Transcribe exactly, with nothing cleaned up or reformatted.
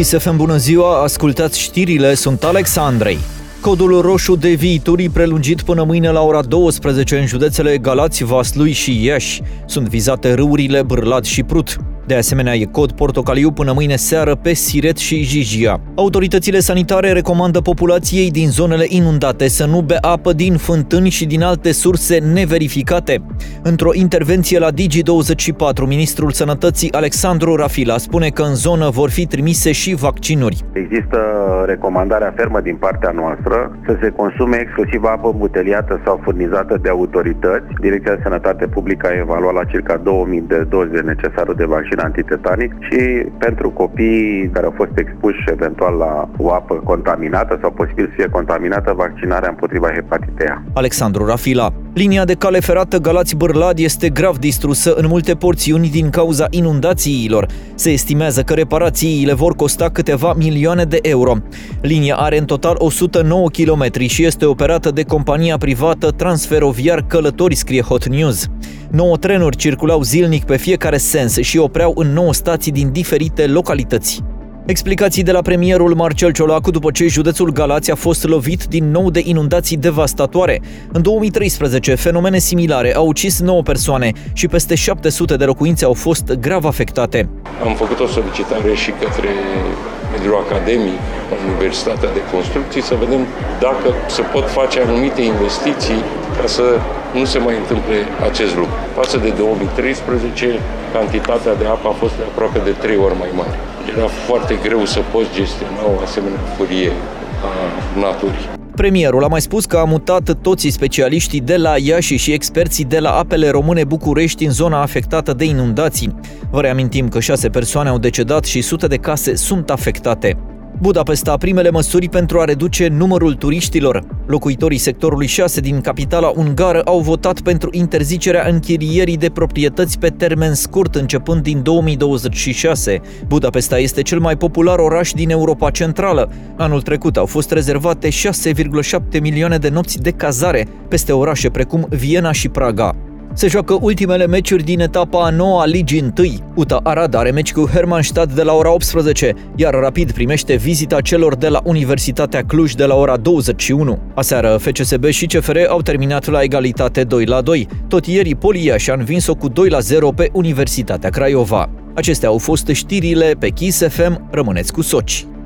Kiss F M, bună ziua, ascultați știrile, sunt Alex Andrei. Codul roșu de viituri prelungit până mâine la ora douăsprezece în județele Galați, Vaslui și Iași. Sunt vizate râurile Bârlad și Prut. De asemenea, e cod portocaliu până mâine seară pe Siret și Jijia. Autoritățile sanitare recomandă populației din zonele inundate să nu bea apă din fântâni și din alte surse neverificate. Într-o intervenție la Digi douăzeci și patru, ministrul Sănătății Alexandru Rafila spune că în zonă vor fi trimise și vaccinuri. Există recomandarea fermă din partea noastră să se consume exclusiv apă buteliată sau furnizată de autorități. Direcția de Sănătate Publică a evaluat la circa două mii de doze necesare de vaccin antitetanic și pentru copii care au fost expuși eventual la o apă contaminată sau posibil să fie contaminată, vaccinarea împotriva hepatitei A. Alexandru Rafila. Linia de cale ferată Galați-Bârlad este grav distrusă în multe porțiuni din cauza inundațiilor. Se estimează că reparațiile vor costa câteva milioane de euro. Linia are în total o sută nouă kilometri și este operată de compania privată Transferoviar Călători, scrie Hot News. Nouă trenuri circulau zilnic pe fiecare sens și opreau în nouă stații din diferite localități. Explicații de la premierul Marcel Ciolacu după ce județul Galați a fost lovit din nou de inundații devastatoare. În două mii treisprezece, fenomene similare au ucis nouă persoane și peste șapte sute de locuințe au fost grav afectate. Am făcut o solicitare și către mediul academic, Universitatea de Construcții, să vedem dacă se pot face anumite investiții ca să nu se mai întâmple acest lucru. Față de două mii treisprezece, cantitatea de apă a fost de aproape de trei ori mai mare. Era foarte greu să poți gestiona o asemenea furie a naturii. Premierul a mai spus că a mutat toți specialiștii de la Iași și experții de la Apele Române București în zona afectată de inundații. Vă reamintim că șase persoane au decedat și sute de case sunt afectate. Budapesta, primele măsuri pentru a reduce numărul turiștilor. Locuitorii sectorului șase din capitala ungară au votat pentru interzicerea închirierii de proprietăți pe termen scurt începând din două mii douăzeci și șase. Budapesta este cel mai popular oraș din Europa Centrală. Anul trecut au fost rezervate șase virgulă șapte milioane de nopți de cazare peste orașe precum Viena și Praga. Se joacă ultimele meciuri din etapa a noua a Ligii întâi. U T A Arad are meci cu Hermannstadt de la ora optsprezece, iar Rapid primește vizita celor de la Universitatea Cluj de la ora douăzeci și unu. Aseară, F C S B și C F R au terminat la egalitate doi la doi. Tot ieri, Polia și-a învins-o cu doi la zero pe Universitatea Craiova. Acestea au fost știrile pe Kiss F M. Rămâneți cu soci.